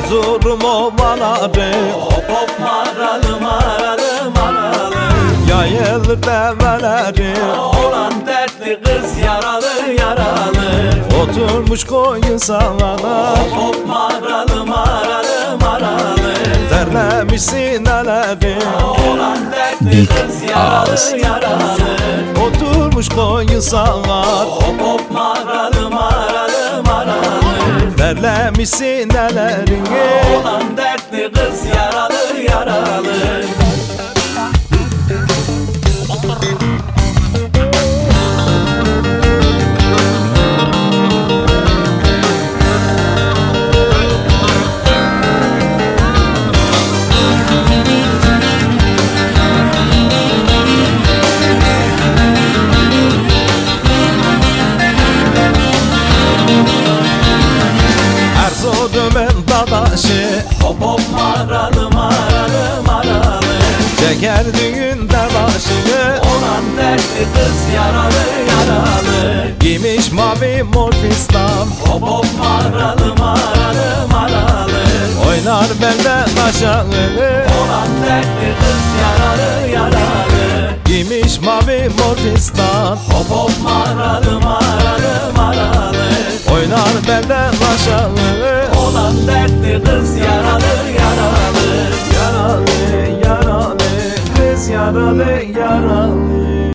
Erzurum ovaları, Hop hop maralı maralı maralı. yayılır develeri, Olan dertli kız yaralı yaralı. oturmuş koyun salana. Hop hop maralı maralı maralı. Derlemiş sineleri, Olan dertli Big kız yaralı Ağız. yaralı. oturmuş koyun sallar. Hop hop maralı maralı maralı. Derlemiş sinelerini, Olan dertli kız yaralı yaralı. Erzurum'un dadaşı, Hop hop maralı maralı maralı. çeker düğünde başını. Olan dertli kız yaralı yaralı. Giymiş mavi mor fistan, Hop hop maralı maralı maralı. oynar benden aşağı. Olan dertli kız yaralı yaralı. Giymiş mavi mor fistan, Hop hop maralı maralı maralı. oynar benden aşağı. Olan dertli kız yaralı yaralı. Yaralı, yaralı, kız yaralı, yaralı.